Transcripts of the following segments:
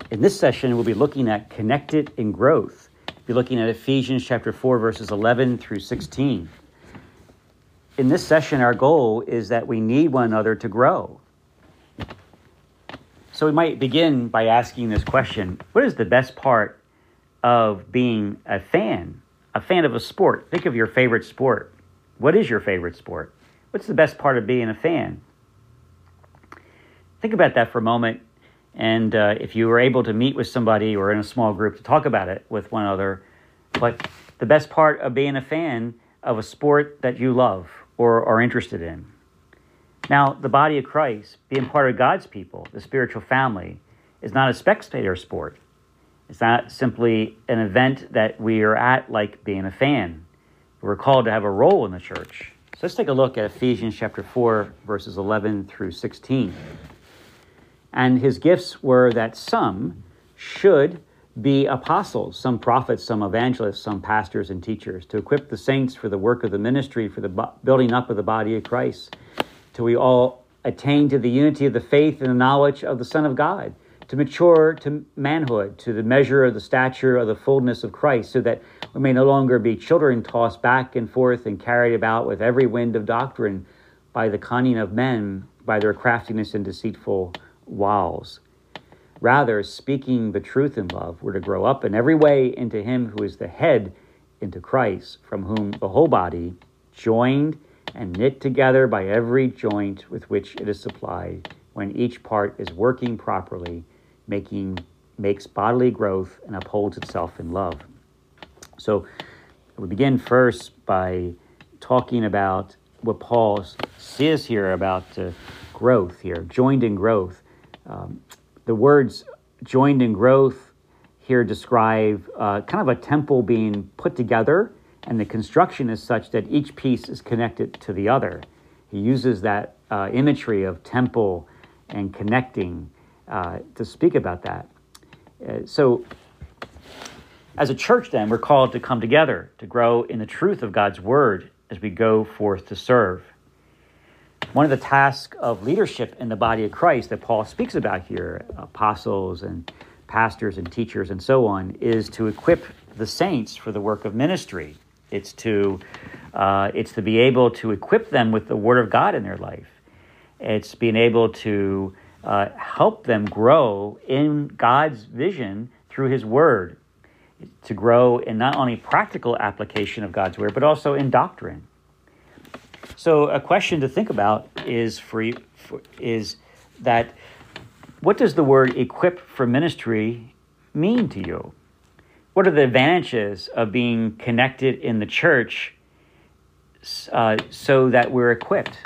In this session, we'll be looking at connected in growth. We'll be looking at Ephesians chapter 4, verses 11 through 16. In this session, our goal is that we need one another to grow. So we might begin by asking this question: what is the best part of being a fan of a sport? Think of your favorite sport. What is your favorite sport? What's the best part of being a fan? Think about that for a moment. And if you were able to meet with somebody or in a small group to talk about it with one another, what the best part of being a fan of a sport that you love or are interested in. Now, the body of Christ, being part of God's people, the spiritual family, is not a spectator sport. It's not simply an event that we are at like being a fan. We're called to have a role in the church. So let's take a look at Ephesians chapter 4, verses 11 through 16. And his gifts were that some should be apostles, some prophets, some evangelists, some pastors and teachers, to equip the saints for the work of the ministry, for the building up of the body of Christ, till we all attain to the unity of the faith and the knowledge of the Son of God, to mature to manhood, to the measure of the stature of the fullness of Christ, so that we may no longer be children tossed back and forth and carried about with every wind of doctrine by the cunning of men, by their craftiness and deceitful wiles. Rather, speaking the truth in love, we're to grow up in every way into him who is the head, into Christ, from whom the whole body, joined and knit together by every joint with which it is supplied, when each part is working properly, makes bodily growth and upholds itself in love. So we begin first by talking about what Paul says here about growth here, joined in growth. The words joined in growth here describe kind of a temple being put together, and the construction is such that each piece is connected to the other. He uses that imagery of temple and connecting to speak about that. So as a church then, we're called to come together, to grow in the truth of God's word as we go forth to serve. One of the tasks of leadership in the body of Christ that Paul speaks about here, apostles and pastors and teachers and so on, is to equip the saints for the work of ministry. It's to be able to equip them with the word of God in their life. It's being able to help them grow in God's vision through his word, to grow in not only practical application of God's word, but also in doctrine. So a question to think about is that what does the word equip for ministry mean to you? What are the advantages of being connected in the church so that we're equipped?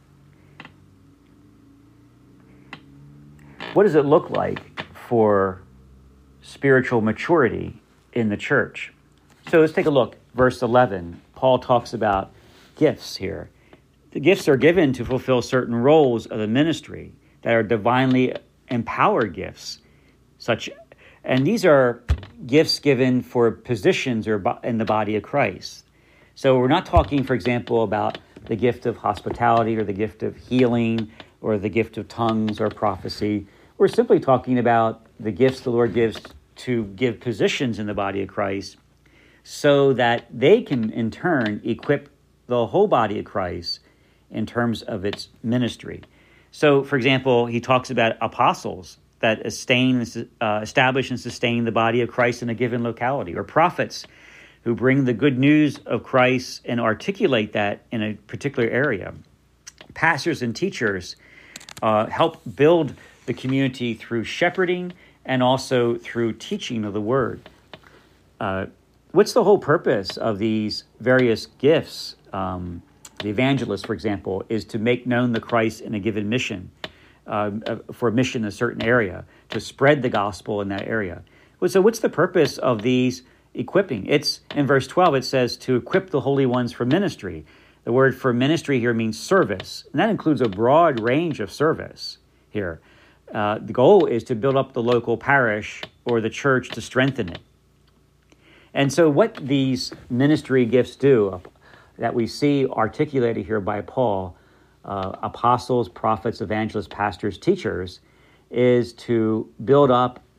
What does it look like for spiritual maturity in the church? So let's take a look. Verse 11, Paul talks about gifts here. The gifts are given to fulfill certain roles of the ministry that are divinely empowered gifts, and these are gifts given for positions or in the body of Christ. So we're not talking, for example, about the gift of hospitality or the gift of healing or the gift of tongues or prophecy. We're simply talking about the gifts the Lord gives to give positions in the body of Christ so that they can in turn equip the whole body of Christ in terms of its ministry. So, for example, he talks about apostles that establish and sustain the body of Christ in a given locality, or prophets who bring the good news of Christ and articulate that in a particular area. Pastors and teachers help build the community through shepherding and also through teaching of the word. What's the whole purpose of these various gifts? The evangelist, for example, is to make known the Christ in a given mission, for a mission in a certain area, to spread the gospel in that area. So what's the purpose of these equipping? It's in verse 12, it says to equip the holy ones for ministry. The word for ministry here means service, and that includes a broad range of service here. The goal is to build up the local parish or the church to strengthen it. And so what these ministry gifts do, that we see articulated here by Paul, apostles, prophets, evangelists, pastors, teachers, is to build up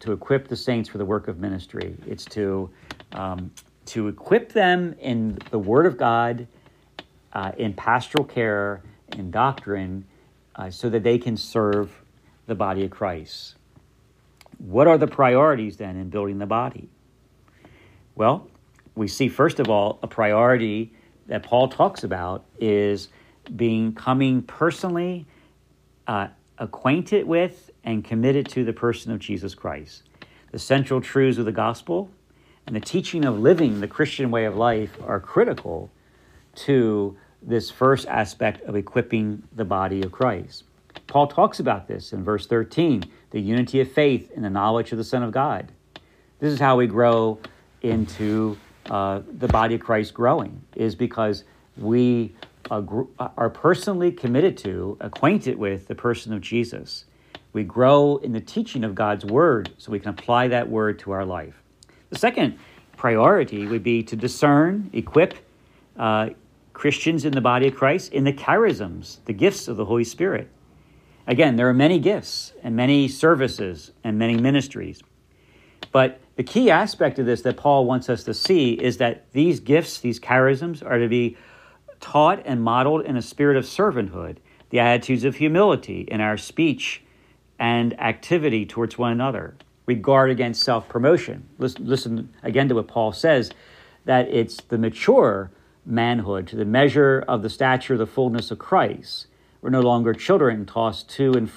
to equip the saints for the work of ministry. It's to equip them in the Word of God, in pastoral care, in doctrine, so that they can serve the body of Christ. What are the priorities then in building the body? Well, we see first of all a priority that Paul talks about is coming personally acquainted with and committed to the person of Jesus Christ. The central truths of the gospel and the teaching of living the Christian way of life are critical to this first aspect of equipping the body of Christ. Paul talks about this in verse 13, the unity of faith in the knowledge of the Son of God. This is how we grow into the body of Christ growing, is because we are personally committed to, acquainted with the person of Jesus. We grow in the teaching of God's word so we can apply that word to our life. The second priority would be to discern, equip Christians in the body of Christ in the charisms, the gifts of the Holy Spirit. Again, there are many gifts and many services and many ministries. But the key aspect of this that Paul wants us to see is that these gifts, these charisms, are to be taught and modeled in a spirit of servanthood, the attitudes of humility in our speech and activity towards one another. We guard against self-promotion. Listen again to what Paul says, that it's the mature manhood to the measure of the stature of the fullness of Christ. We're no longer children tossed to and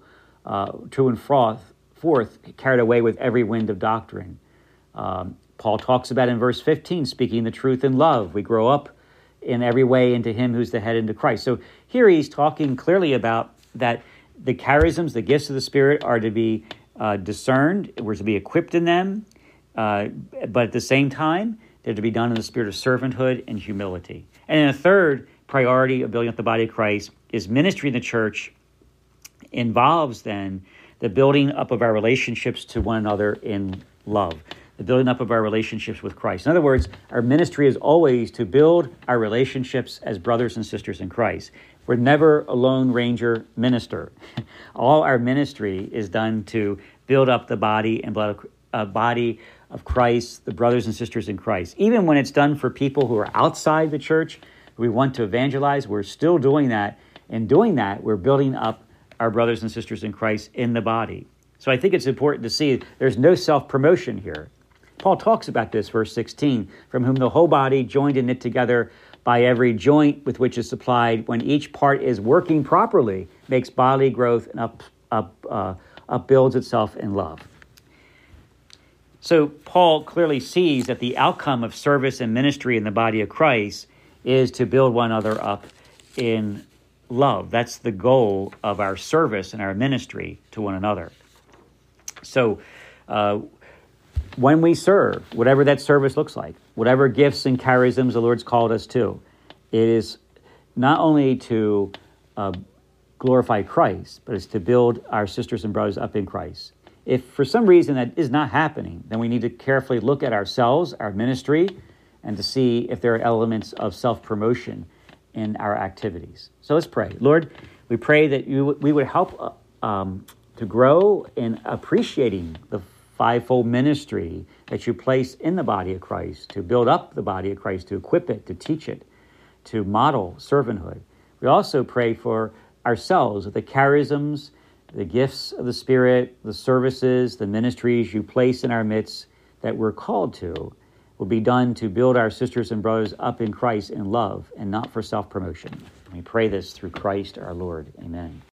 forth, carried away with every wind of doctrine. Paul talks about in verse 15, speaking the truth in love. We grow up in every way into him who's the head, into Christ. So here he's talking clearly about that the charisms, the gifts of the Spirit, are to be discerned. We're to be equipped in them, but at the same time, they're to be done in the spirit of servanthood and humility. And then a third priority of building up the body of Christ is ministry in the church involves then the building up of our relationships to one another in love, the building up of our relationships with Christ. In other words, our ministry is always to build our relationships as brothers and sisters in Christ. We're never a lone ranger minister. All our ministry is done to build up the body and body of Christ, the brothers and sisters in Christ. Even when it's done for people who are outside the church, who we want to evangelize, we're still doing that. In doing that, we're building up our brothers and sisters in Christ in the body. So I think it's important to see there's no self-promotion here. Paul talks about this, verse 16, from whom the whole body, joined and knit together by every joint with which is supplied, when each part is working properly, makes bodily growth and upbuilds itself in love. So Paul clearly sees that the outcome of service and ministry in the body of Christ is to build one another up in love. That's the goal of our service and our ministry to one another. So when we serve, whatever that service looks like, whatever gifts and charisms the Lord's called us to, it is not only to glorify Christ, but it's to build our sisters and brothers up in Christ. If for some reason that is not happening, then we need to carefully look at ourselves, our ministry, and to see if there are elements of self-promotion in our activities. So let's pray. Lord, we pray that we would help to grow in appreciating the fivefold ministry that you place in the body of Christ, to build up the body of Christ, to equip it, to teach it, to model servanthood. We also pray for ourselves, the charisms, the gifts of the Spirit, the services, the ministries you place in our midst that we're called to will be done to build our sisters and brothers up in Christ in love and not for self-promotion. We pray this through Christ our Lord. Amen.